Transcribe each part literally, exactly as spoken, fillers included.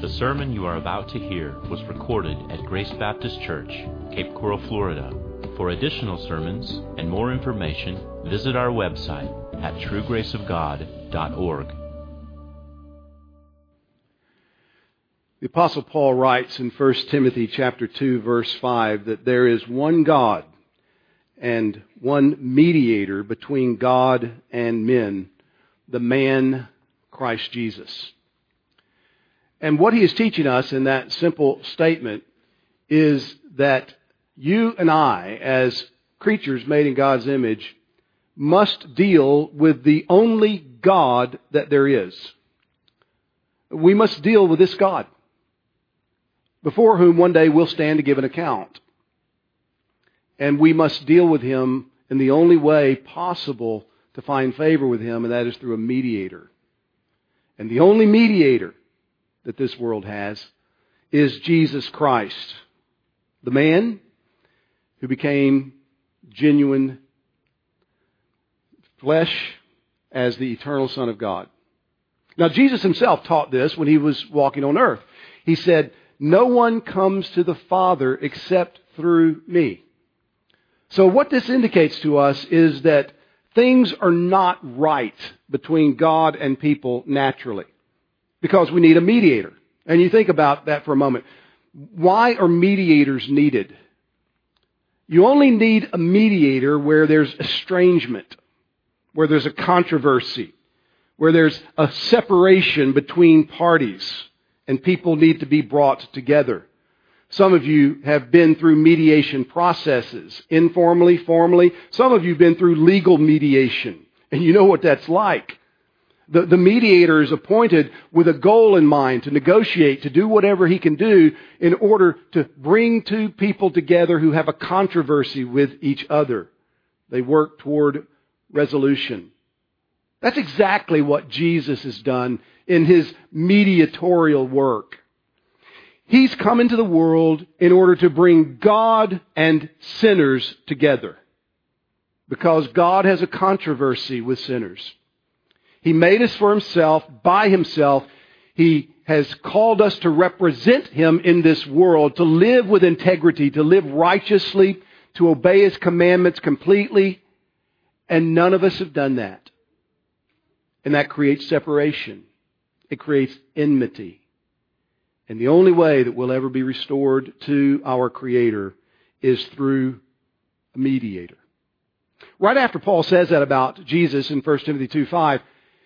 The sermon you are about to hear was recorded at Grace Baptist Church, Cape Coral, Florida. For additional sermons and more information, visit our website at true grace of god dot org. The Apostle Paul writes in First Timothy chapter two, verse five, that there is one God and one mediator between God and men, the man Christ Jesus. And what he is teaching us in that simple statement is that you and I, as creatures made in God's image, must deal with the only God that there is. We must deal with this God, before whom one day we'll stand to give an account. And we must deal with Him in the only way possible to find favor with Him, and that is through a mediator. And the only mediator that this world has is Jesus Christ, the man who became genuine flesh as the eternal Son of God. Now, Jesus Himself taught this when He was walking on earth. He said, "No one comes to the Father except through me." So what this indicates to us is that things are not right between God and people naturally, because we need a mediator. And you think about that for a moment. Why are mediators needed? You only need a mediator where there's estrangement, where there's a controversy, where there's a separation between parties, and people need to be brought together. Some of you have been through mediation processes, informally, formally. Some of you have been through legal mediation, and you know what that's like. The, the mediator is appointed with a goal in mind to negotiate, to do whatever he can do in order to bring two people together who have a controversy with each other. They work toward resolution. That's exactly what Jesus has done in His mediatorial work. He's come into the world in order to bring God and sinners together, because God has a controversy with sinners. He made us for Himself, by Himself. He has called us to represent Him in this world, to live with integrity, to live righteously, to obey His commandments completely. And none of us have done that. And that creates separation. It creates enmity. And the only way that we'll ever be restored to our Creator is through a mediator. Right after Paul says that about Jesus in First Timothy two five,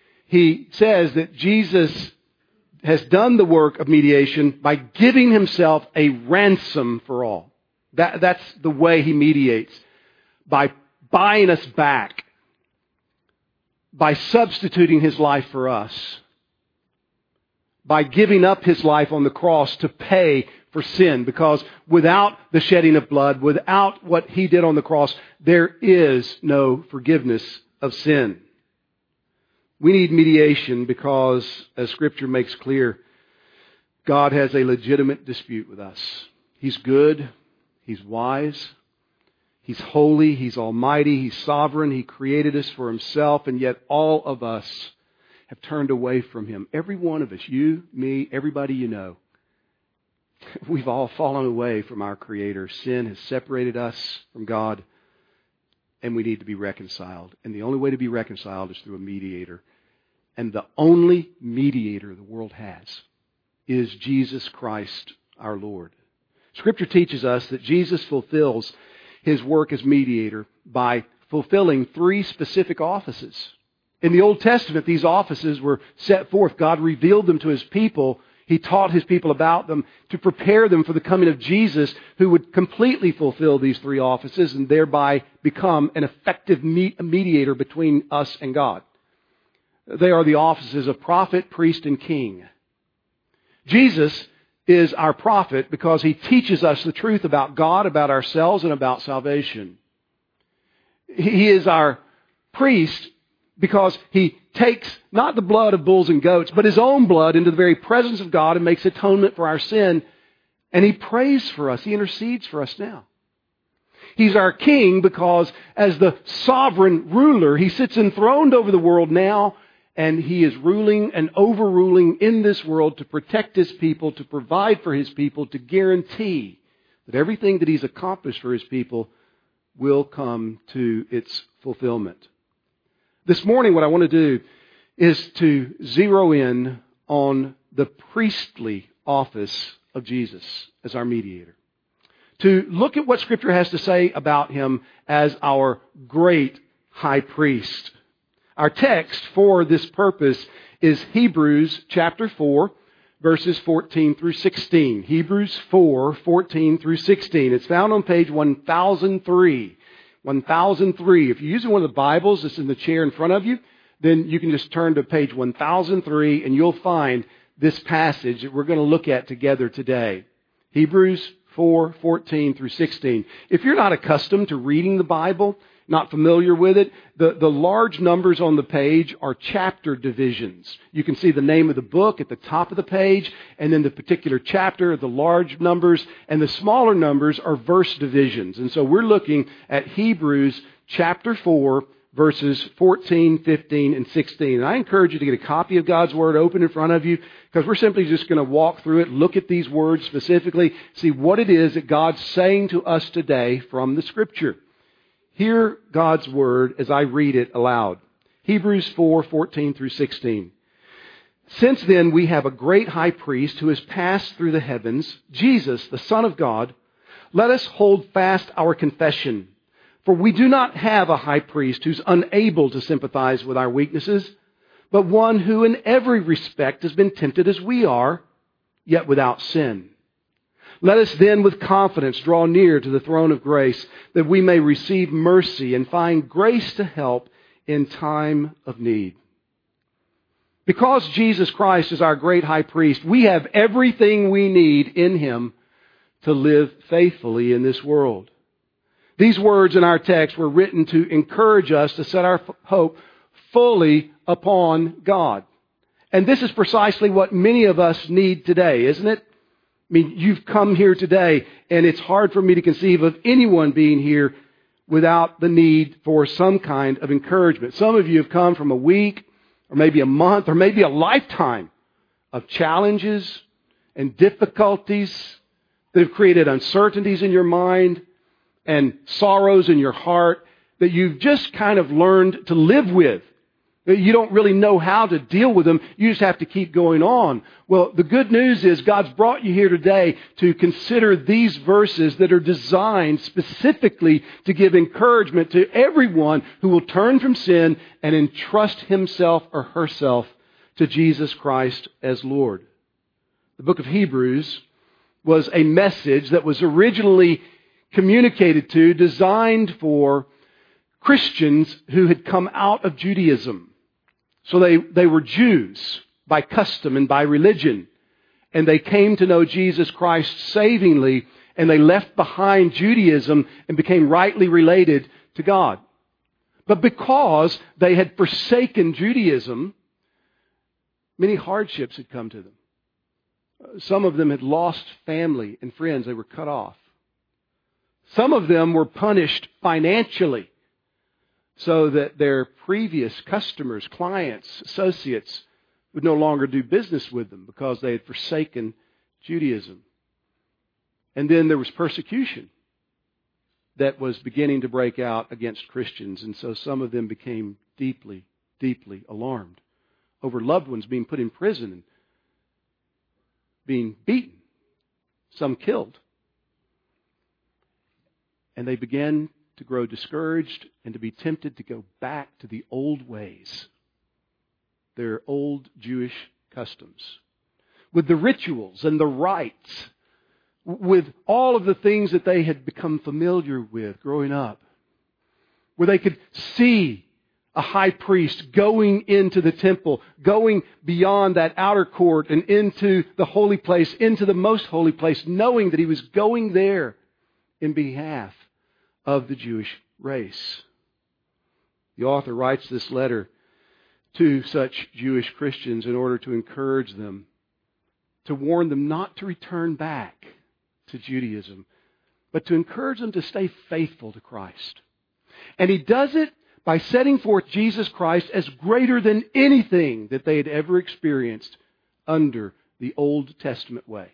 he says that Jesus has done the work of mediation by giving Himself a ransom for all. That, that's the way He mediates. By buying us back. By substituting His life for us. By giving up His life on the cross to pay for sin. Because without the shedding of blood, without what He did on the cross, there is no forgiveness of sin. We need mediation because, as Scripture makes clear, God has a legitimate dispute with us. He's good. He's wise. He's holy. He's almighty. He's sovereign. He created us for Himself, and yet all of us have turned away from Him. Every one of us, you, me, everybody you know, we've all fallen away from our Creator. Sin has separated us from God, and we need to be reconciled. And the only way to be reconciled is through a mediator. And the only mediator the world has is Jesus Christ our Lord. Scripture teaches us that Jesus fulfills His work as mediator by fulfilling three specific offices. In the Old Testament, these offices were set forth. God revealed them to His people. He taught His people about them to prepare them for the coming of Jesus, who would completely fulfill these three offices and thereby become an effective mediator between us and God. They are the offices of prophet, priest, and king. Jesus is our prophet because He teaches us the truth about God, about ourselves, and about salvation. He is our priest because He takes not the blood of bulls and goats, but His own blood into the very presence of God and makes atonement for our sin. And He prays for us. He intercedes for us now. He's our king because as the sovereign ruler, He sits enthroned over the world now, and He is ruling and overruling in this world to protect His people, to provide for His people, to guarantee that everything that He's accomplished for His people will come to its fulfillment. This morning, what I want to do is to zero in on the priestly office of Jesus as our mediator. To look at what Scripture has to say about Him as our great high priest. Our text for this purpose is Hebrews chapter four, verses fourteen through sixteen. Hebrews four, fourteen through sixteen. It's found on page one thousand three. one thousand three. If you're using one of the Bibles that's in the chair in front of you, then you can just turn to page one thousand three and you'll find this passage that we're going to look at together today. Hebrews four, fourteen through sixteen. If you're not accustomed to reading the Bible, not familiar with it, the, the large numbers on the page are chapter divisions. You can see the name of the book at the top of the page, and then the particular chapter, the large numbers, and the smaller numbers are verse divisions. And so we're looking at Hebrews chapter four, verses fourteen, fifteen, and sixteen. And I encourage you to get a copy of God's Word open in front of you, because we're simply just going to walk through it, look at these words specifically, see what it is that God's saying to us today from the Scripture. Hear God's Word as I read it aloud. Hebrews four, fourteen through sixteen. Since then we have a great high priest who has passed through the heavens, Jesus, the Son of God. Let us hold fast our confession. For we do not have a high priest who's unable to sympathize with our weaknesses, but one who in every respect has been tempted as we are, yet without sin. Let us then with confidence draw near to the throne of grace, that we may receive mercy and find grace to help in time of need. Because Jesus Christ is our great high priest, we have everything we need in Him to live faithfully in this world. These words in our text were written to encourage us to set our hope fully upon God. And this is precisely what many of us need today, isn't it? I mean, you've come here today, and it's hard for me to conceive of anyone being here without the need for some kind of encouragement. Some of you have come from a week, or maybe a month, or maybe a lifetime of challenges and difficulties that have created uncertainties in your mind and sorrows in your heart that you've just kind of learned to live with. You don't really know how to deal with them. You just have to keep going on. Well, the good news is God's brought you here today to consider these verses that are designed specifically to give encouragement to everyone who will turn from sin and entrust himself or herself to Jesus Christ as Lord. The book of Hebrews was a message that was originally communicated to, designed for Christians who had come out of Judaism. So they, they were Jews by custom and by religion. And they came to know Jesus Christ savingly, and they left behind Judaism and became rightly related to God. But because they had forsaken Judaism, many hardships had come to them. Some of them had lost family and friends. They were cut off. Some of them were punished financially, so that their previous customers, clients, associates would no longer do business with them because they had forsaken Judaism. And then there was persecution that was beginning to break out against Christians. And so some of them became deeply, deeply alarmed over loved ones being put in prison and being beaten, some killed. And they began to grow discouraged and to be tempted to go back to the old ways, their old Jewish customs, with the rituals and the rites, with all of the things that they had become familiar with growing up, where they could see a high priest going into the temple, going beyond that outer court and into the holy place, into the most holy place, knowing that he was going there in behalf of the Jewish race. The author writes this letter to such Jewish Christians in order to encourage them, to warn them not to return back to Judaism, but to encourage them to stay faithful to Christ. And he does it by setting forth Jesus Christ as greater than anything that they had ever experienced under the Old Testament way.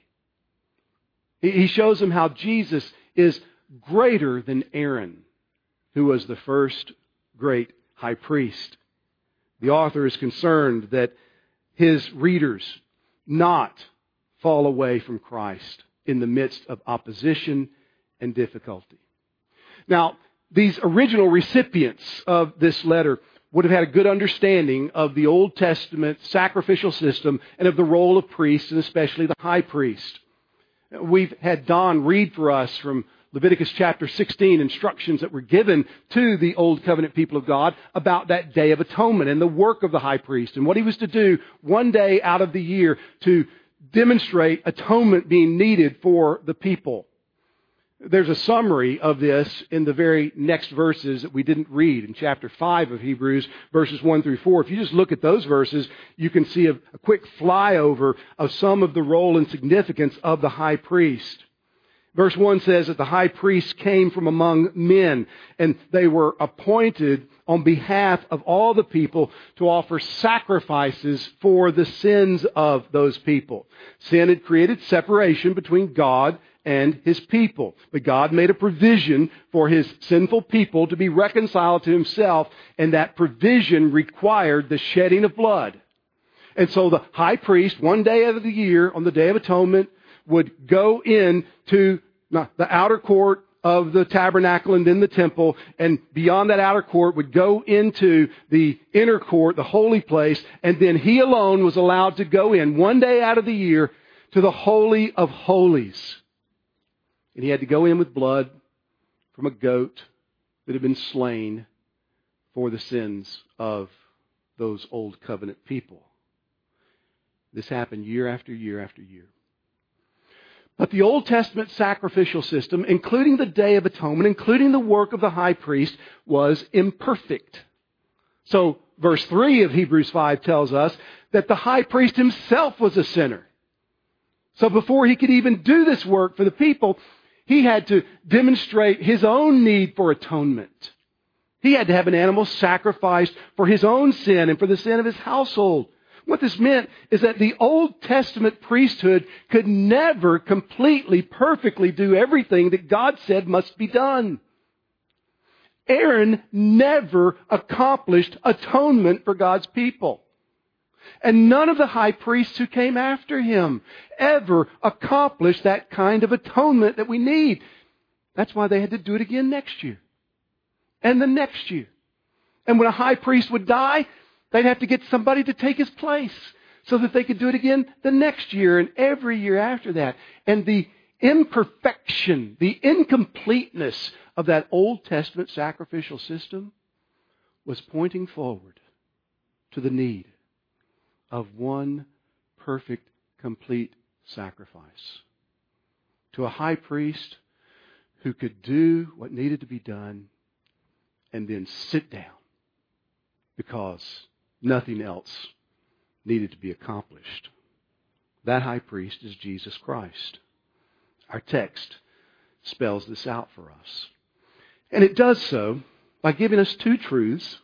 He shows them how Jesus is greater than Aaron, who was the first great high priest. The author is concerned that his readers not fall away from Christ in the midst of opposition and difficulty. Now, these original recipients of this letter would have had a good understanding of the Old Testament sacrificial system and of the role of priests, and especially the high priest. We've had Don read for us from Leviticus chapter sixteen, instructions that were given to the Old Covenant people of God about that Day of Atonement and the work of the high priest and what he was to do one day out of the year to demonstrate atonement being needed for the people. There's a summary of this in the very next verses that we didn't read in chapter five of Hebrews, verses one through four. If you just look at those verses, you can see a, a quick flyover of some of the role and significance of the high priest. Verse one says that the high priest came from among men, and they were appointed on behalf of all the people to offer sacrifices for the sins of those people. Sin had created separation between God and His people. But God made a provision for His sinful people to be reconciled to Himself, and that provision required the shedding of blood. And so the high priest, one day out of the year, on the Day of Atonement, would go in to the outer court of the tabernacle and then the temple, and beyond that outer court would go into the inner court, the holy place, and then he alone was allowed to go in one day out of the year to the Holy of Holies. And he had to go in with blood from a goat that had been slain for the sins of those old covenant people. This happened year after year after year. But the Old Testament sacrificial system, including the Day of Atonement, including the work of the high priest, was imperfect. So verse three of Hebrews five tells us that the high priest himself was a sinner. So before he could even do this work for the people, he had to demonstrate his own need for atonement. He had to have an animal sacrificed for his own sin and for the sin of his household. What this meant is that the Old Testament priesthood could never completely, perfectly do everything that God said must be done. Aaron never accomplished atonement for God's people. And none of the high priests who came after him ever accomplished that kind of atonement that we need. That's why they had to do it again next year. And the next year. And when a high priest would die, they'd have to get somebody to take his place so that they could do it again the next year and every year after that. And the imperfection, the incompleteness of that Old Testament sacrificial system was pointing forward to the need of one perfect, complete sacrifice. To a high priest who could do what needed to be done and then sit down because nothing else needed to be accomplished. That high priest is Jesus Christ. Our text spells this out for us. And it does so by giving us two truths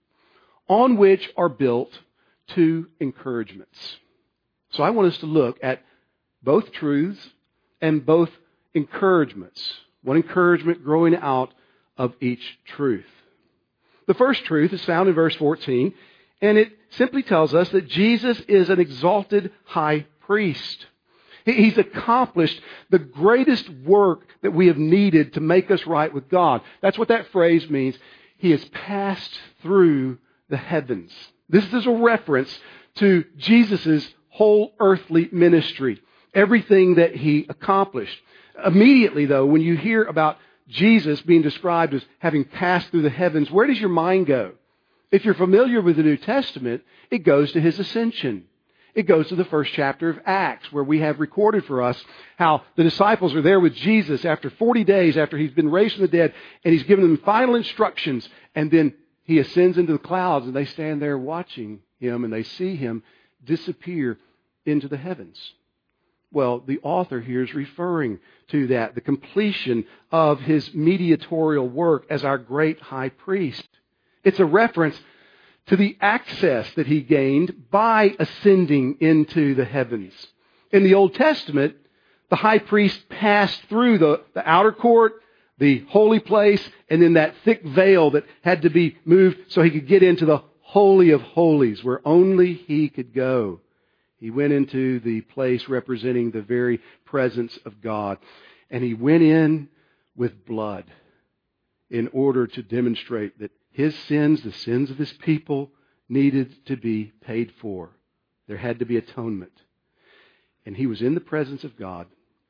on which are built two encouragements. So I want us to look at both truths and both encouragements. One encouragement growing out of each truth. The first truth is found in verse fourteen, and it simply tells us that Jesus is an exalted high priest. He's accomplished the greatest work that we have needed to make us right with God. That's what that phrase means. He has passed through the heavens. This is a reference to Jesus' whole earthly ministry, everything that He accomplished. Immediately, though, when you hear about Jesus being described as having passed through the heavens, where does your mind go? If you're familiar with the New Testament, it goes to His ascension. It goes to the first chapter of Acts, where we have recorded for us how the disciples are there with Jesus after forty days after He's been raised from the dead, and He's given them final instructions, and then He ascends into the clouds, and they stand there watching Him, and they see Him disappear into the heavens. Well, the author here is referring to that, the completion of His mediatorial work as our great high priest. It's a reference to the access that he gained by ascending into the heavens. In the Old Testament, the high priest passed through the, the outer court, the holy place, and then that thick veil that had to be moved so he could get into the Holy of Holies, where only he could go. He went into the place representing the very presence of God. And he went in with blood in order to demonstrate that his sins, the sins of his people, needed to be paid for. There had to be atonement. And he was in the presence of God,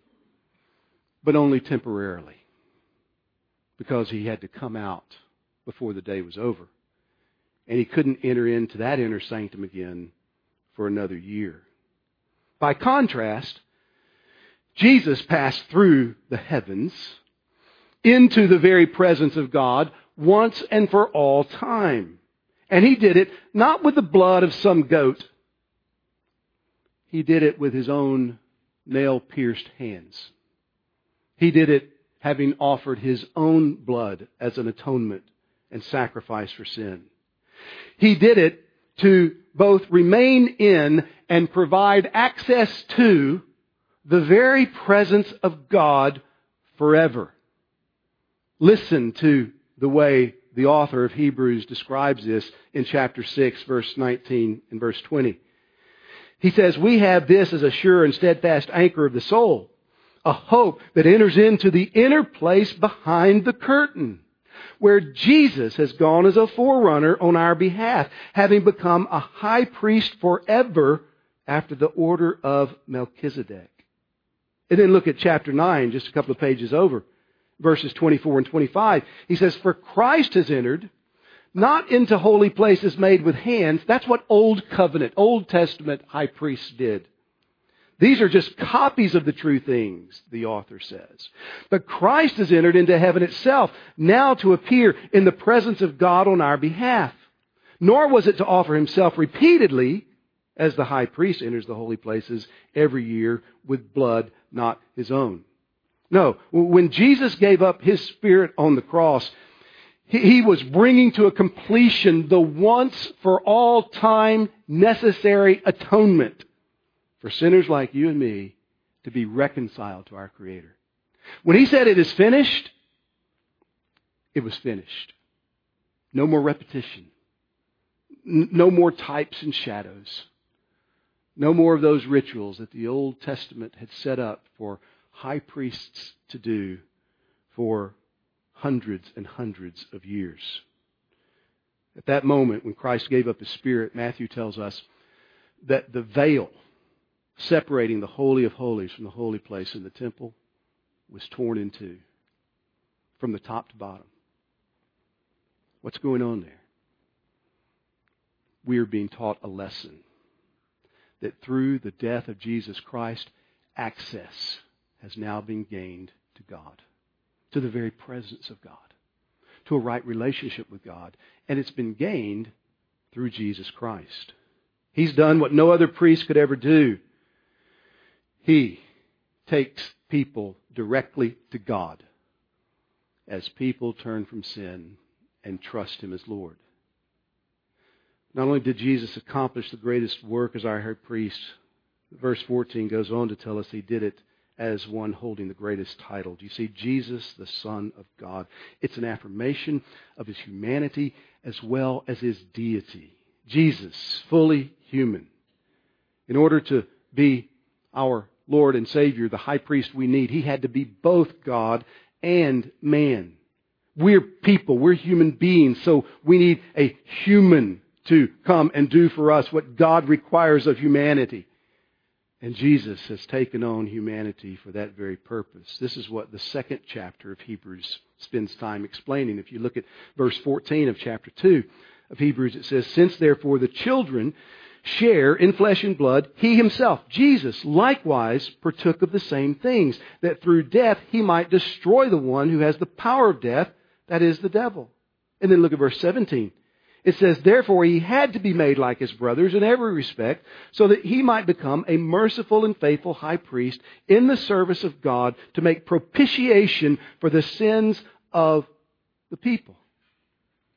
but only temporarily, because he had to come out before the day was over. And he couldn't enter into that inner sanctum again for another year. By contrast, Jesus passed through the heavens into the very presence of God once and for all time. And he did it not with the blood of some goat. He did it with his own nail-pierced hands. He did it having offered his own blood as an atonement and sacrifice for sin. He did it to both remain in and provide access to the very presence of God forever. Listen to the way the author of Hebrews describes this in chapter six, verse nineteen and verse twenty. He says, "We have this as a sure and steadfast anchor of the soul, a hope that enters into the inner place behind the curtain, where Jesus has gone as a forerunner on our behalf, having become a high priest forever after the order of Melchizedek." And then look at chapter nine, just a couple of pages over, verses twenty-four and twenty-five. He says, "For Christ has entered, not into holy places made with hands." That's what Old Covenant, Old Testament high priests did. These are just copies of the true things, the author says. "But Christ has entered into heaven itself, now to appear in the presence of God on our behalf. Nor was it to offer himself repeatedly, as the high priest enters the holy places every year with blood not his own." No, when Jesus gave up his spirit on the cross, he was bringing to a completion the once for all time necessary atonement for sinners like you and me to be reconciled to our Creator. When he said it is finished, it was finished. No more repetition. No more types and shadows. No more of those rituals that the Old Testament had set up for high priests to do for hundreds and hundreds of years. At that moment, when Christ gave up his spirit, Matthew tells us that the veil separating the Holy of Holies from the holy place in the temple was torn in two from the top to bottom. What's going on there? We are being taught a lesson that through the death of Jesus Christ, access has now been gained to God, to the very presence of God, to a right relationship with God. And it's been gained through Jesus Christ. He's done what no other priest could ever do. He takes people directly to God as people turn from sin and trust Him as Lord. Not only did Jesus accomplish the greatest work as our high priest, verse fourteen goes on to tell us He did it as one holding the greatest title. Do you see? Jesus, the Son of God. It's an affirmation of His humanity as well as His deity. Jesus, fully human. In order to be our Lord and Savior, the high priest we need, He had to be both God and man. We're people, we're human beings, so we need a human to come and do for us what God requires of humanity. And Jesus has taken on humanity for that very purpose. This is what the second chapter of Hebrews spends time explaining. If you look at verse fourteen of chapter two of Hebrews, it says, "Since therefore the children share in flesh and blood, He Himself, Jesus, likewise partook of the same things, that through death He might destroy the one who has the power of death, that is, the devil." And then look at verse seventeen. It says, "Therefore He had to be made like His brothers in every respect, so that He might become a merciful and faithful high priest in the service of God to make propitiation for the sins of the people."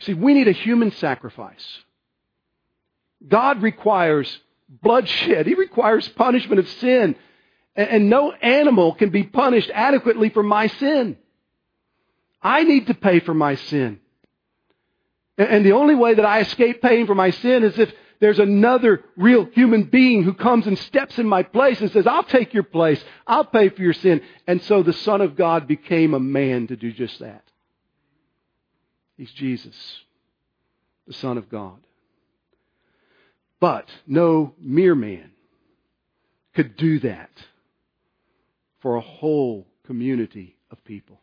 See, we need a human sacrifice. God requires bloodshed. He requires punishment of sin. And no animal can be punished adequately for my sin. I need to pay for my sin. And the only way that I escape paying for my sin is if there's another real human being who comes and steps in my place and says, I'll take your place. I'll pay for your sin. And so the Son of God became a man to do just that. He's Jesus, the Son of God. But no mere man could do that for a whole community of people.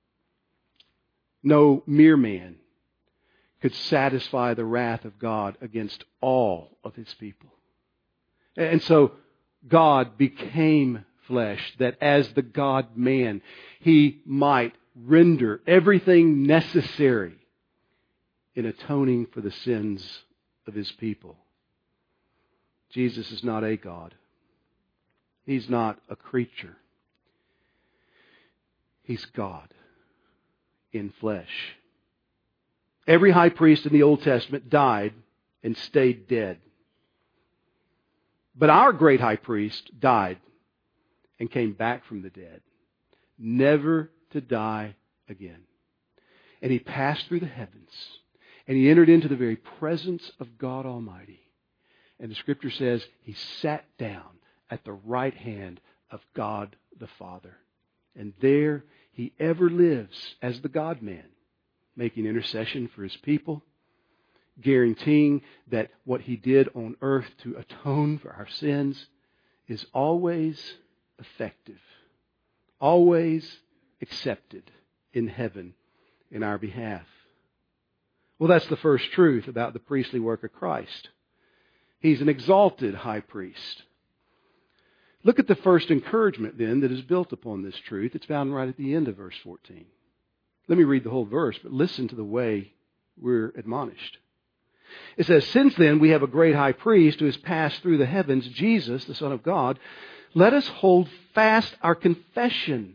No mere man could satisfy the wrath of God against all of His people. And so God became flesh, that as the God-man, He might render everything necessary in atoning for the sins of His people. Jesus is not a God. He's not a creature. He's God in flesh. Every high priest in the Old Testament died and stayed dead. But our great high priest died and came back from the dead, never to die again. And He passed through the heavens, and He entered into the very presence of God Almighty. And the Scripture says He sat down at the right hand of God the Father. And there He ever lives as the God-man, making intercession for His people, guaranteeing that what He did on earth to atone for our sins is always effective, always accepted in heaven in our behalf. Well, that's the first truth about the priestly work of Christ. He's an exalted high priest. Look at the first encouragement then that is built upon this truth. It's found right at the end of verse fourteen. Let me read the whole verse, but listen to the way we're admonished. It says, since then we have a great high priest who has passed through the heavens, Jesus, the Son of God, let us hold fast our confession.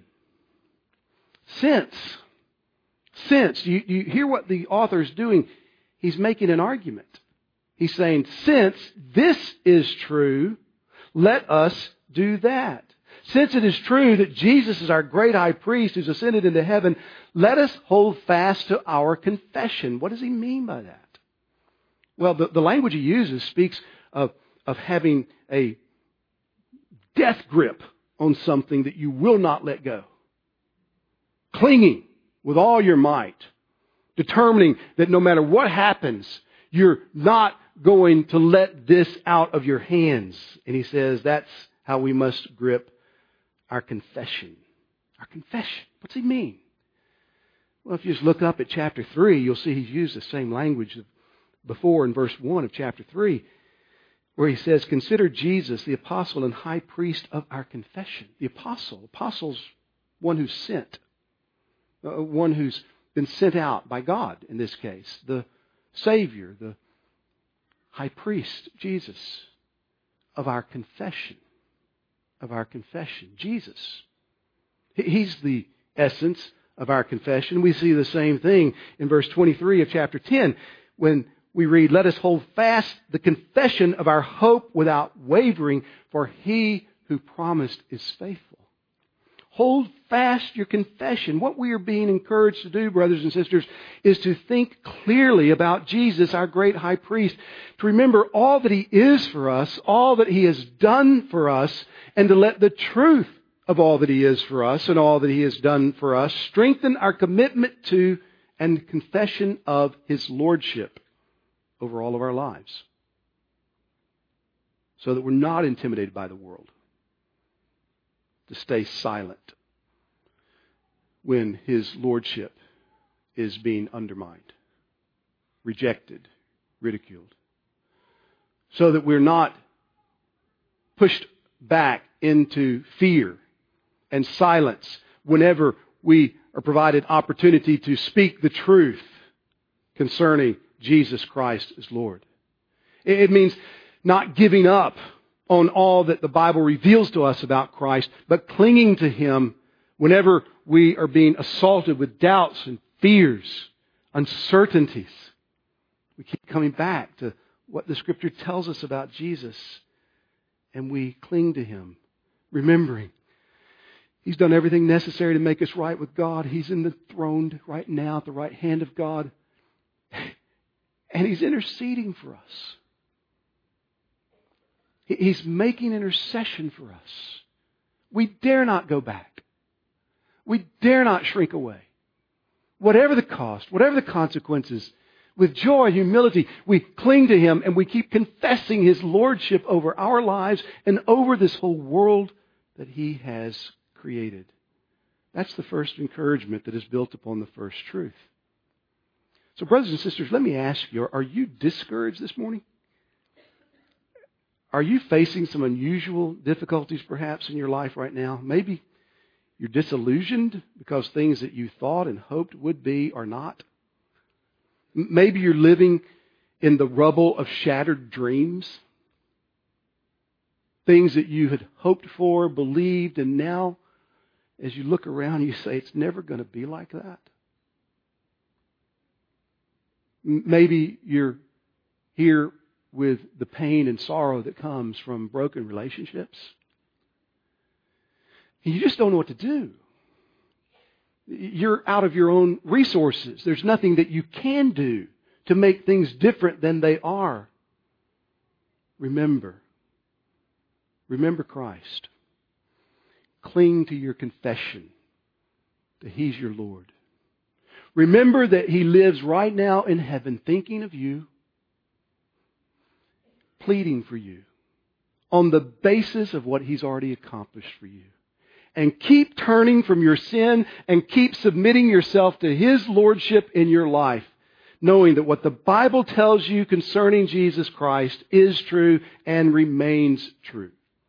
Since, since, you, you hear what the author is doing? He's making an argument. He's saying, since this is true, let us do that. Since it is true that Jesus is our great high priest who's ascended into heaven, let us hold fast to our confession. What does he mean by that? Well, the, the language he uses speaks of, of having a death grip on something that you will not let go. Clinging with all your might. Determining that no matter what happens, you're not going to let this out of your hands. And he says that's how we must grip our confession. Our confession. What's he mean? Well, if you just look up at chapter three, you'll see he's used the same language before in verse one of chapter three, where he says, consider Jesus the apostle and high priest of our confession. The apostle. Apostle's one who's sent. Uh, one who's been sent out by God in this case. The Savior, the high priest, Jesus, of our confession. Of our confession. Jesus. He's the essence of our confession. We see the same thing in verse twenty-three of chapter ten when we read, let us hold fast the confession of our hope without wavering, for he who promised is faithful. Hold fast your confession. What we are being encouraged to do, brothers and sisters, is to think clearly about Jesus, our great high priest, to remember all that he is for us, all that he has done for us, and to let the truth of all that he is for us and all that he has done for us strengthen our commitment to and confession of his lordship over all of our lives, so that we're not intimidated by the world, to stay silent when his lordship is being undermined, rejected, ridiculed, so that we're not pushed back into fear and silence whenever we are provided opportunity to speak the truth concerning Jesus Christ as Lord. It means not giving up on all that the Bible reveals to us about Christ, but clinging to him whenever we are being assaulted with doubts and fears, uncertainties We keep coming back to what the Scripture tells us about Jesus, and we cling to Him, remembering He's done everything necessary to make us right with God. He's enthroned right now at the right hand of God, and He's interceding for us. He's making intercession for us. We dare not go back. We dare not shrink away. Whatever the cost, whatever the consequences, with joy, humility, we cling to Him and we keep confessing His lordship over our lives and over this whole world that He has created. That's the first encouragement that is built upon the first truth. So brothers and sisters, let me ask you, are you discouraged this morning? Are you facing some unusual difficulties perhaps in your life right now? Maybe you're disillusioned because things that you thought and hoped would be are not. Maybe you're living in the rubble of shattered dreams. Things that you had hoped for, believed, and now as you look around you say, it's never going to be like that. Maybe you're here with the pain and sorrow that comes from broken relationships. And you just don't know what to do. You're out of your own resources. There's nothing that you can do to make things different than they are. Remember. Remember Christ. Cling to your confession that He's your Lord. Remember that He lives right now in heaven thinking of you, pleading for you on the basis of what He's already accomplished for you. And keep turning from your sin and keep submitting yourself to His lordship in your life, knowing that what the Bible tells you concerning Jesus Christ is true and remains true.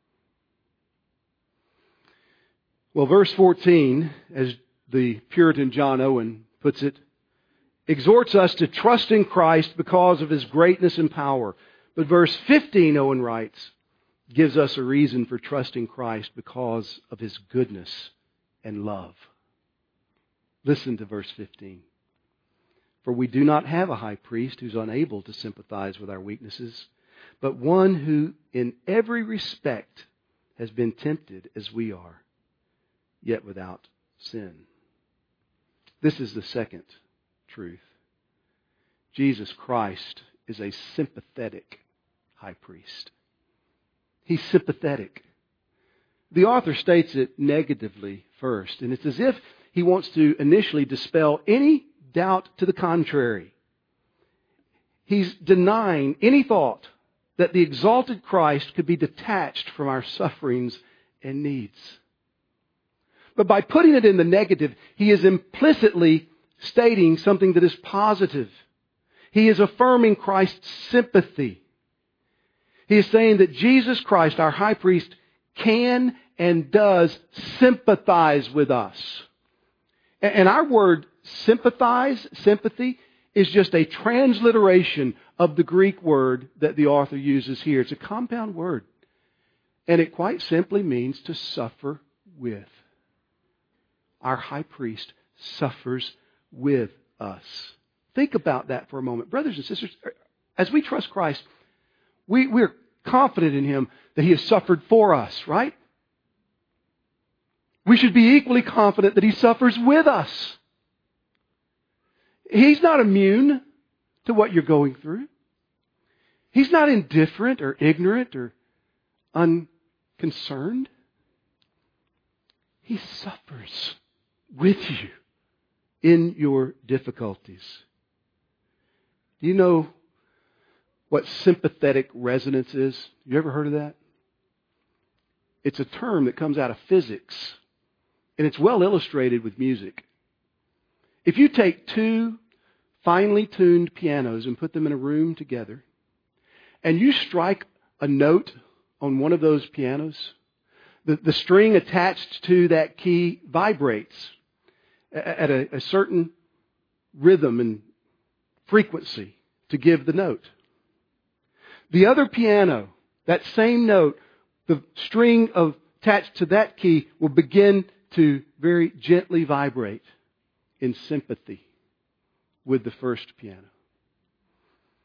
Well, verse fourteen, as the Puritan John Owen puts it, exhorts us to trust in Christ because of His greatness and power. But verse fifteen, Owen writes, gives us a reason for trusting Christ because of His goodness and love. Listen to verse fifteen. For we do not have a high priest who's unable to sympathize with our weaknesses, but one who in every respect has been tempted as we are, yet without sin. This is the second truth. Jesus Christ is a sympathetic high priest. He's sympathetic. The author states it negatively first, and it's as if he wants to initially dispel any doubt to the contrary. He's denying any thought that the exalted Christ could be detached from our sufferings and needs. But by putting it in the negative, he is implicitly stating something that is positive. He is affirming Christ's sympathy. He is saying that Jesus Christ, our high priest, can and does sympathize with us. And our word sympathize, sympathy, is just a transliteration of the Greek word that the author uses here. It's a compound word. And it quite simply means to suffer with. Our high priest suffers with us. Think about that for a moment. Brothers and sisters, as we trust Christ, we, we're confident in Him that He has suffered for us, right? We should be equally confident that He suffers with us. He's not immune to what you're going through. He's not indifferent or ignorant or unconcerned. He suffers with you in your difficulties. Do you know what sympathetic resonance is? You ever heard of that? It's a term that comes out of physics, and it's well illustrated with music. If you take two finely tuned pianos and put them in a room together, and you strike a note on one of those pianos, the, the string attached to that key vibrates at a, a certain rhythm and frequency to give the note. The other piano, that same note, the string of, attached to that key will begin to very gently vibrate in sympathy with the first piano.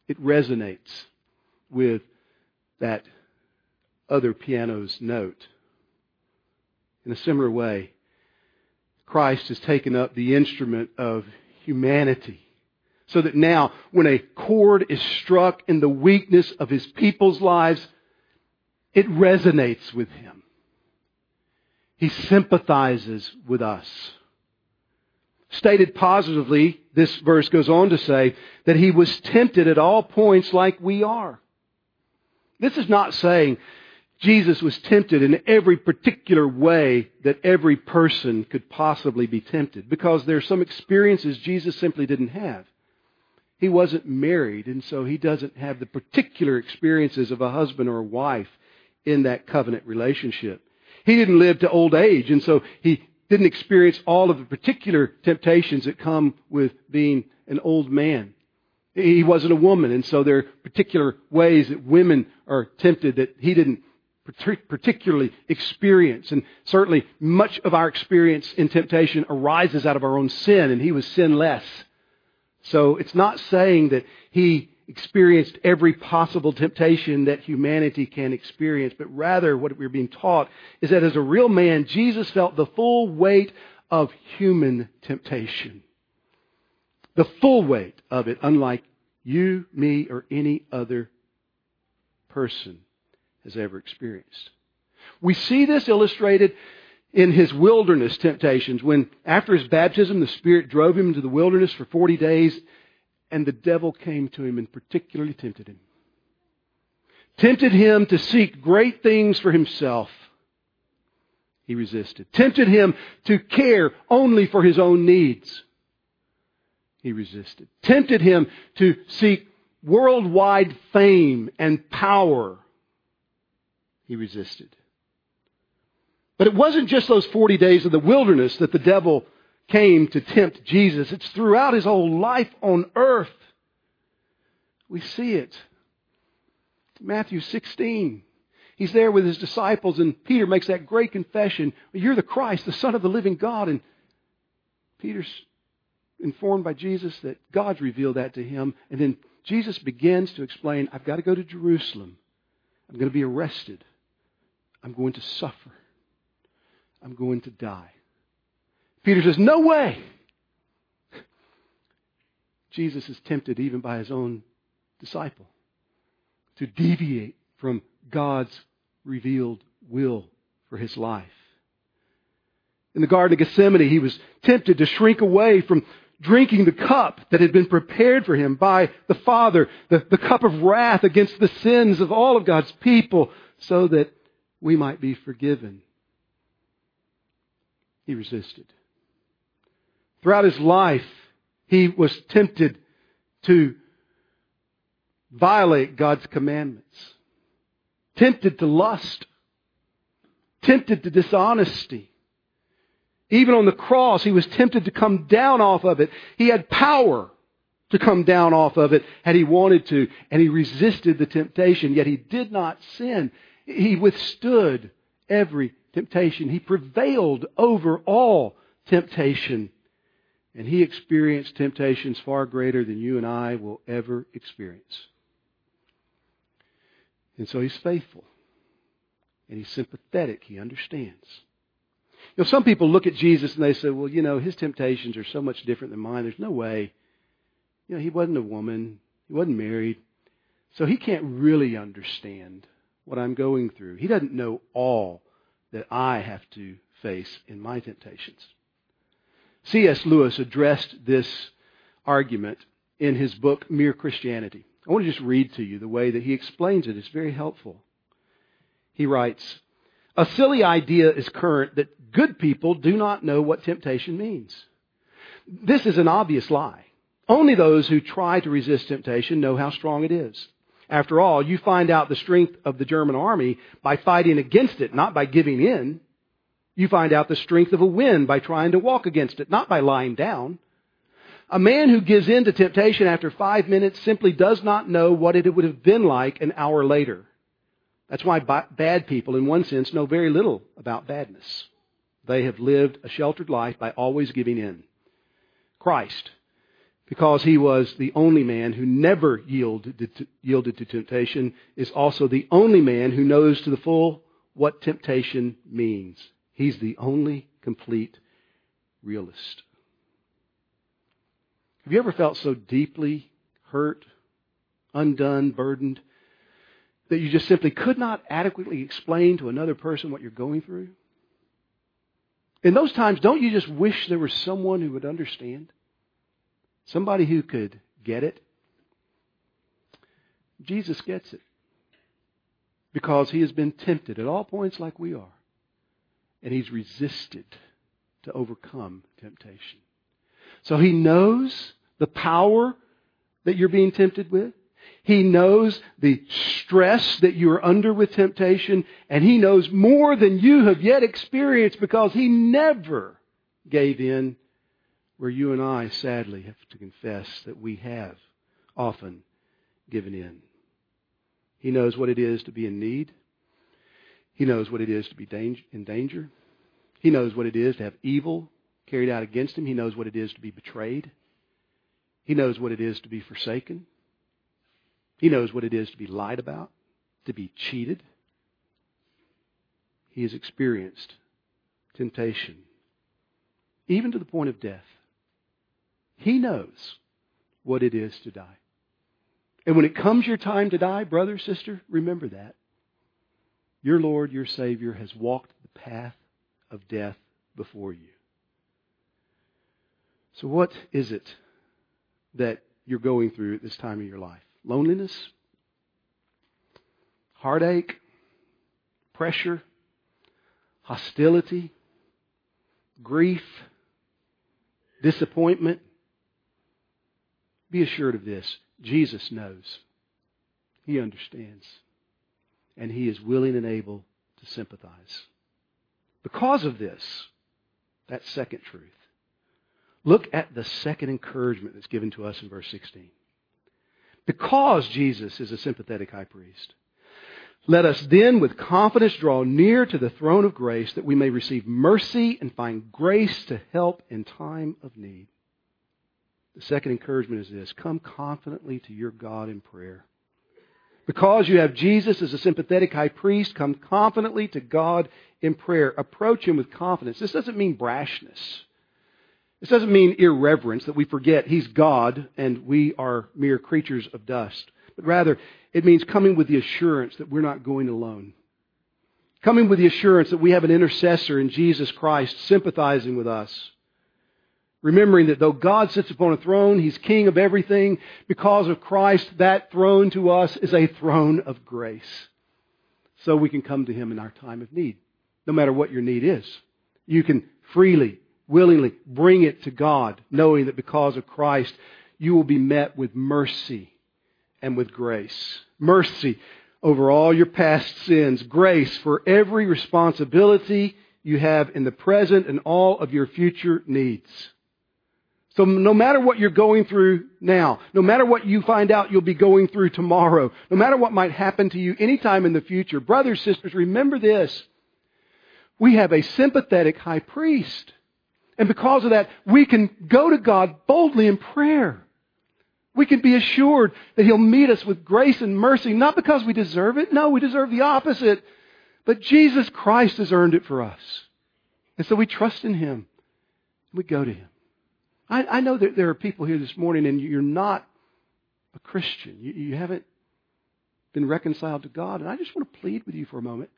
it resonates with that other piano's note. In a similar way, Christ has taken up the instrument of humanity, so that now, when a chord is struck in the weakness of His people's lives, it resonates with Him. He sympathizes with us. Stated positively, this verse goes on to say that He was tempted at all points like we are. This is not saying Jesus was tempted in every particular way that every person could possibly be tempted, because there are some experiences Jesus simply didn't have. He wasn't married, and so He doesn't have the particular experiences of a husband or a wife in that covenant relationship. He didn't live to old age, and so He didn't experience all of the particular temptations that come with being an old man. He wasn't a woman, and so there are particular ways that women are tempted that He didn't particularly experience. And certainly much of our experience in temptation arises out of our own sin, and He was sinless. So it's not saying that He experienced every possible temptation that humanity can experience, but rather what we're being taught is that as a real man, Jesus felt the full weight of human temptation. The full weight of it, unlike you, me, or any other person has ever experienced. We see this illustrated in His wilderness temptations, when after His baptism, the Spirit drove Him into the wilderness for forty days, and the devil came to Him and particularly tempted Him. Tempted Him to seek great things for Himself. He resisted. Tempted Him to care only for His own needs. He resisted. Tempted Him to seek worldwide fame and power. He resisted. But it wasn't just those forty days of the wilderness that the devil came to tempt Jesus. It's throughout His whole life on earth. We see it. Matthew sixteen. He's there with His disciples, and Peter makes that great confession. You're the Christ, the Son of the living God. And Peter's informed by Jesus that God's revealed that to him. And then Jesus begins to explain, I've got to go to Jerusalem. I'm going to be arrested. I'm going to suffer. I'm going to die. Peter says, no way. Jesus is tempted even by His own disciple to deviate from God's revealed will for his life. In the Garden of Gethsemane, He was tempted to shrink away from drinking the cup that had been prepared for Him by the Father, the, the cup of wrath against the sins of all of God's people, so that we might be forgiven. He resisted. Throughout His life, He was tempted to violate God's commandments, tempted to lust, tempted to dishonesty. Even on the cross, He was tempted to come down off of it. He had power to come down off of it had He wanted to, and He resisted the temptation, yet He did not sin. He withstood every temptation. He prevailed over all temptation, and He experienced temptations far greater than you and I will ever experience. And so He's faithful, and He's sympathetic. He understands. You know, some people look at Jesus and they say, well, you know, His temptations are so much different than mine. There's no way. You know, He wasn't a woman. He wasn't married. So He can't really understand what I'm going through. He doesn't know all that I have to face in my temptations. C S Lewis addressed this argument in his book, Mere Christianity. I want to just read to you the way that he explains it. It's very helpful. He writes, a silly idea is current that good people do not know what temptation means. This is an obvious lie. Only those who try to resist temptation know how strong it is. After all, you find out the strength of the German army by fighting against it, not by giving in. You find out the strength of a wind by trying to walk against it, not by lying down. A man who gives in to temptation after five minutes simply does not know what it would have been like an hour later. That's why bad people, in one sense, know very little about badness. They have lived a sheltered life by always giving in. Christ because he was the only man who never yielded to, yielded to temptation, is also the only man who knows to the full what temptation means. He's the only complete realist. Have you ever felt so deeply hurt, undone, burdened, that you just simply could not adequately explain to another person what you're going through? In those times, don't you just wish there was someone who would understand? Somebody who could get it? Jesus gets it. Because he has been tempted at all points like we are. And he's resisted to overcome temptation. So he knows the power that you're being tempted with. He knows the stress that you are under with temptation. And he knows more than you have yet experienced, because he never gave in, where you and I sadly have to confess that we have often given in. He knows what it is to be in need. He knows what it is to be in danger. He knows what it is to have evil carried out against him. He knows what it is to be betrayed. He knows what it is to be forsaken. He knows what it is to be lied about, to be cheated. He has experienced temptation, even to the point of death. He knows what it is to die. And when it comes your time to die, brother, sister, remember that. Your Lord, your Savior, has walked the path of death before you. So what is it that you're going through at this time of your life? Loneliness? Heartache? Pressure? Hostility? Grief? Disappointment? Be assured of this. Jesus knows. He understands. And He is willing and able to sympathize. Because of this, that second truth, look at the second encouragement that's given to us in verse sixteen. Because Jesus is a sympathetic high priest, let us then with confidence draw near to the throne of grace, that we may receive mercy and find grace to help in time of need. The second encouragement is this: come confidently to your God in prayer. Because you have Jesus as a sympathetic high priest, come confidently to God in prayer. Approach Him with confidence. This doesn't mean brashness. This doesn't mean irreverence, that we forget He's God and we are mere creatures of dust. But rather, it means coming with the assurance that we're not going alone. Coming with the assurance that we have an intercessor in Jesus Christ sympathizing with us. Remembering that though God sits upon a throne, He's King of everything. Because of Christ, that throne to us is a throne of grace. So we can come to Him in our time of need. No matter what your need is. You can freely, willingly bring it to God, knowing that because of Christ, you will be met with mercy and with grace. Mercy over all your past sins. Grace for every responsibility you have in the present and all of your future needs. So no matter what you're going through now, no matter what you find out you'll be going through tomorrow, no matter what might happen to you anytime in the future, brothers, sisters, remember this. We have a sympathetic high priest. And because of that, we can go to God boldly in prayer. We can be assured that He'll meet us with grace and mercy, not because we deserve it. No, we deserve the opposite. But Jesus Christ has earned it for us. And so we trust in Him. We go to Him. I, I know that there are people here this morning and you're not a Christian. You, you haven't been reconciled to God. And I just want to plead with you for a moment.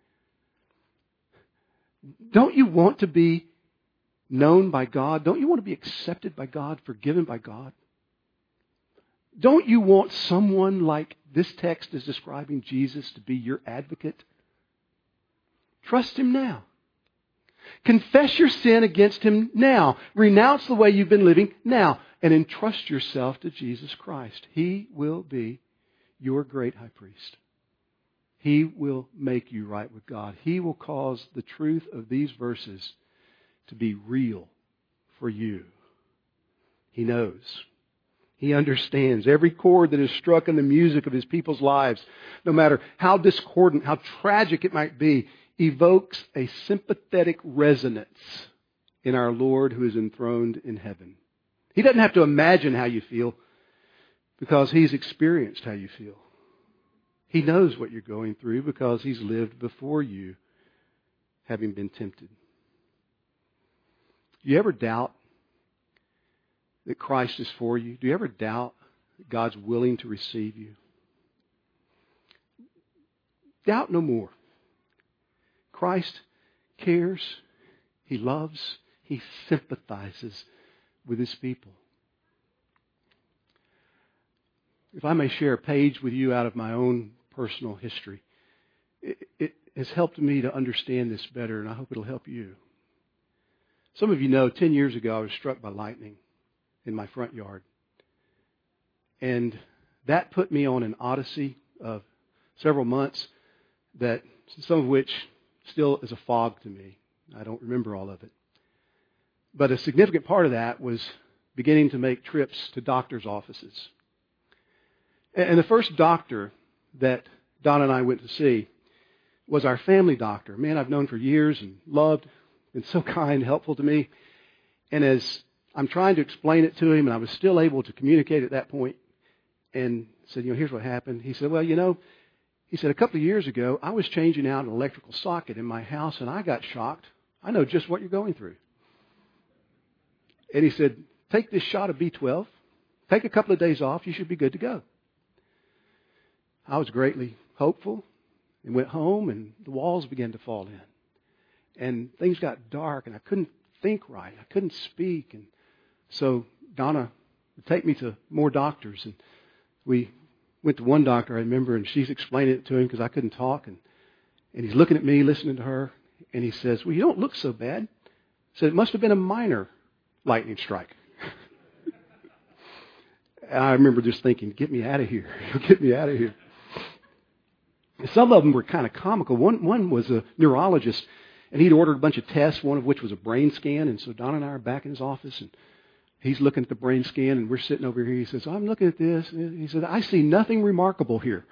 Don't you want to be known by God? Don't you want to be accepted by God, forgiven by God? Don't you want someone like this text is describing Jesus to be your advocate? Trust Him now. Confess your sin against Him now. Renounce the way you've been living now. And entrust yourself to Jesus Christ. He will be your great high priest. He will make you right with God. He will cause the truth of these verses to be real for you. He knows. He understands every chord that is struck in the music of His people's lives, no matter how discordant, how tragic it might be, evokes a sympathetic resonance in our Lord who is enthroned in heaven. He doesn't have to imagine how you feel because He's experienced how you feel. He knows what you're going through because He's lived before you, having been tempted. Do you ever doubt that Christ is for you? Do you ever doubt that God's willing to receive you? Doubt no more. Christ cares. He loves. He sympathizes with His people. If I may share a page with you out of my own personal history, it, it has helped me to understand this better, and I hope it'll help you. Some of you know, ten years ago, I was struck by lightning in my front yard. And that put me on an odyssey of several months, that some of which still is a fog to me. I don't remember all of it. But a significant part of that was beginning to make trips to doctors' offices. And the first doctor that Don and I went to see was our family doctor. Man I've known for years and loved, been so kind, helpful to me. And as I'm trying to explain it to him, and I was still able to communicate at that point, and said, you know, here's what happened. He said, well, you know, he said, a couple of years ago, I was changing out an electrical socket in my house, and I got shocked. I know just what you're going through. And he said, take this shot of B twelve, take a couple of days off, you should be good to go. I was greatly hopeful and went home, and the walls began to fall in. And things got dark, and I couldn't think right. I couldn't speak. And so Donna would take me to more doctors, and we went to one doctor, I remember, and she's explaining it to him because I couldn't talk. And, and he's looking at me, listening to her, and he says, well, you don't look so bad. He said, it must have been a minor lightning strike. And I remember just thinking, get me out of here. Get me out of here. Some of them were kind of comical. One, one was a neurologist, and he'd ordered a bunch of tests, one of which was a brain scan. And so Don and I are back in his office, and he's looking at the brain scan, and we're sitting over here. He says, I'm looking at this. He said, I see nothing remarkable here.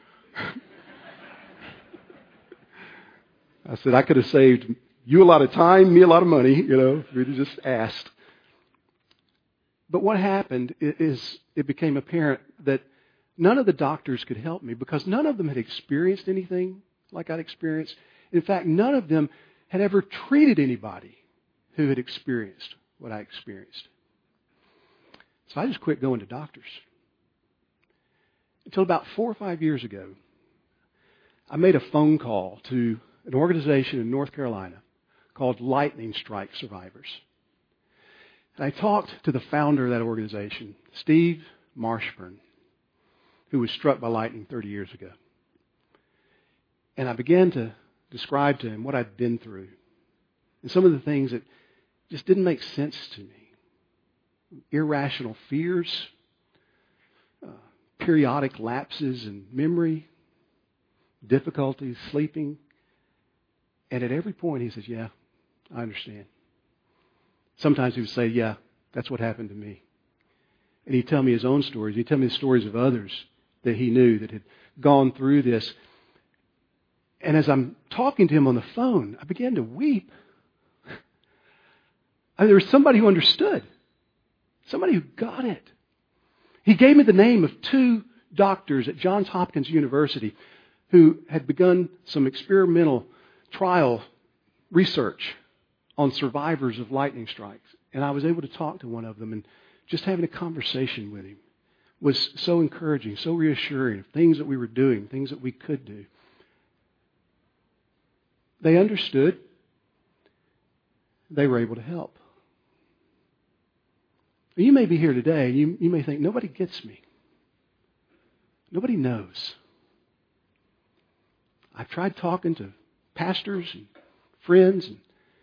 I said, I could have saved you a lot of time, me a lot of money, you know, if we'd just asked. But what happened is it became apparent that none of the doctors could help me because none of them had experienced anything like I'd experienced. In fact, none of them had ever treated anybody who had experienced what I experienced. So I just quit going to doctors. Until about four or five years ago, I made a phone call to an organization in North Carolina called Lightning Strike Survivors. And I talked to the founder of that organization, Steve Marshburn, who was struck by lightning thirty years ago. And I began to describe to him what I'd been through and some of the things that just didn't make sense to me. Irrational fears, uh, periodic lapses in memory, difficulties sleeping. And at every point he says, yeah, I understand. Sometimes he would say, yeah, that's what happened to me. And he'd tell me his own stories. He'd tell me the stories of others that he knew that had gone through this. And as I'm talking to him on the phone, I began to weep. I mean, there was somebody who understood. Somebody who got it. He gave me the name of two doctors at Johns Hopkins University who had begun some experimental trial research on survivors of lightning strikes. And I was able to talk to one of them, and just having a conversation with him was so encouraging, so reassuring of things that we were doing, things that we could do. They understood. They were able to help. You may be here today, and you, you may think, nobody gets me. Nobody knows. I've tried talking to pastors and friends, and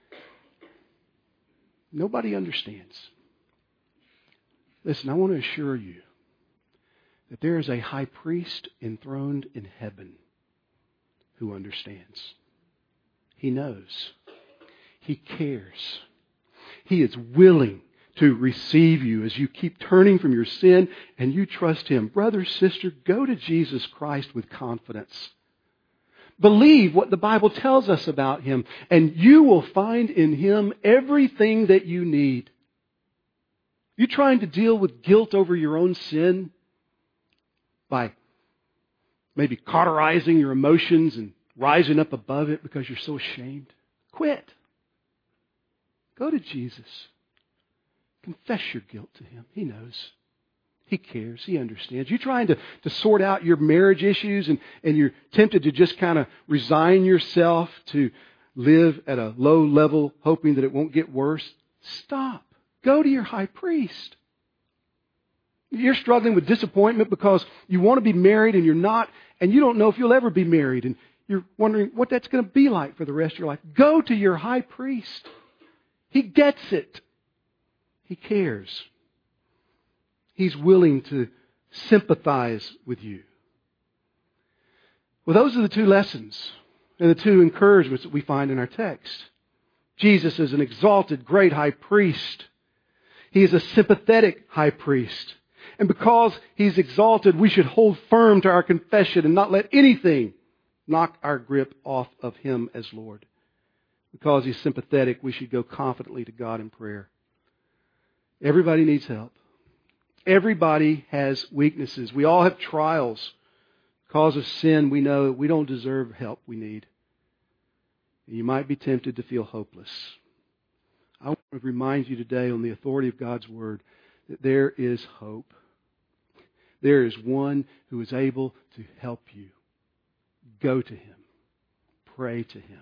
nobody understands. Listen, I want to assure you that there is a high priest enthroned in heaven who understands. He knows. He cares. He is willing to receive you as you keep turning from your sin and you trust Him. Brother, sister, go to Jesus Christ with confidence. Believe what the Bible tells us about Him, and you will find in Him everything that you need. You trying to deal with guilt over your own sin by maybe cauterizing your emotions and rising up above it because you're so ashamed? Quit. Go to Jesus. Confess your guilt to Him. He knows. He cares. He understands. You're trying to, to sort out your marriage issues and, and you're tempted to just kind of resign yourself to live at a low level hoping that it won't get worse. Stop. Go to your high priest. You're struggling with disappointment because you want to be married and you're not, and you don't know if you'll ever be married, and you're wondering what that's going to be like for the rest of your life. Go to your high priest. He gets it. He cares. He's willing to sympathize with you. Well, those are the two lessons and the two encouragements that we find in our text. Jesus is an exalted, great high priest. He is a sympathetic high priest. And because He's exalted, we should hold firm to our confession and not let anything knock our grip off of Him as Lord. Because He's sympathetic, we should go confidently to God in prayer. Everybody needs help. Everybody has weaknesses. We all have trials. Because of sin, we know we don't deserve help we need. You might be tempted to feel hopeless. I want to remind you today on the authority of God's Word that there is hope. There is one who is able to help you. Go to Him. Pray to Him.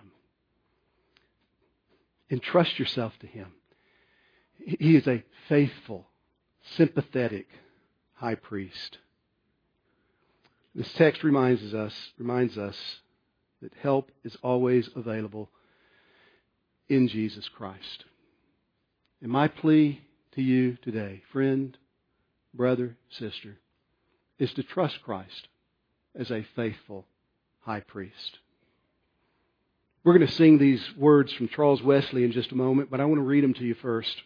Entrust yourself to Him. He is a faithful, sympathetic high priest. This text reminds us, reminds us that help is always available in Jesus Christ. And my plea to you today, friend, brother, sister, is to trust Christ as a faithful high priest. We're going to sing these words from Charles Wesley in just a moment, but I want to read them to you first.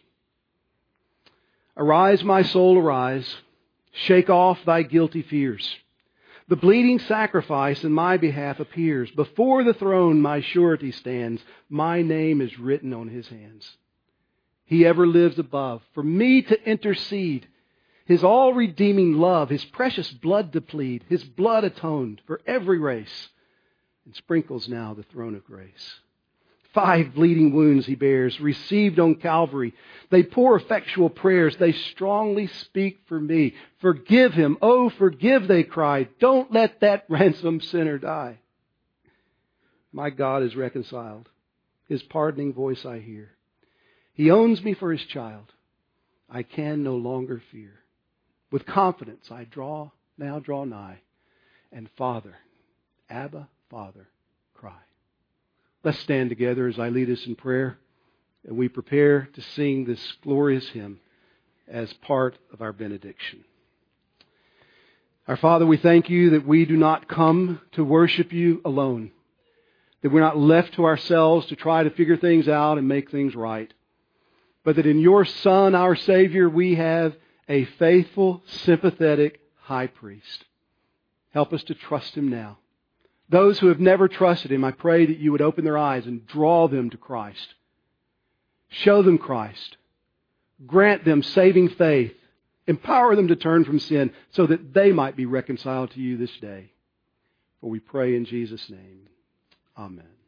Arise, my soul, arise. Shake off thy guilty fears. The bleeding sacrifice in my behalf appears. Before the throne my surety stands. My name is written on His hands. He ever lives above for me to intercede. His all-redeeming love, His precious blood to plead. His blood atoned for every race and sprinkles now the throne of grace. Five bleeding wounds He bears, received on Calvary. They pour effectual prayers. They strongly speak for me. Forgive him. Oh, forgive, they cried. Don't let that ransomed sinner die. My God is reconciled. His pardoning voice I hear. He owns me for His child. I can no longer fear. With confidence I draw, now draw nigh. And Father, Abba, Father, cry. Let's stand together as I lead us in prayer, and we prepare to sing this glorious hymn as part of our benediction. Our Father, we thank You that we do not come to worship You alone, that we're not left to ourselves to try to figure things out and make things right, but that in Your Son, our Savior, we have a faithful, sympathetic high priest. Help us to trust Him now. Those who have never trusted Him, I pray that You would open their eyes and draw them to Christ. Show them Christ. Grant them saving faith. Empower them to turn from sin so that they might be reconciled to You this day. For we pray in Jesus' name. Amen.